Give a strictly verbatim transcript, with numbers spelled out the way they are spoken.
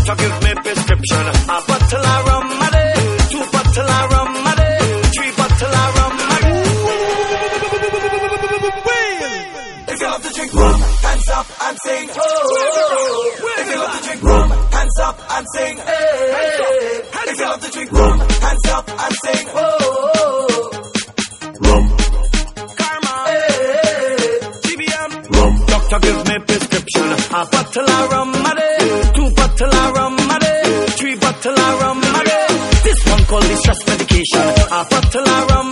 Doctor give me prescription. A bottle of rum a day, two bottle of rum a day, three bottle of rum a day. If you love to drink rum, hands up and sing. Oh, if you love to drink rum, hands up and sing. Hey, if you love to drink rum, hands up and sing. Oh, rum, Karma, hey, G B M, rum. Doctor give me prescription. A bottle of rum a day, two bottle of rum a day, three bottle of rum a day. This one called the stress medication. A bottle of rum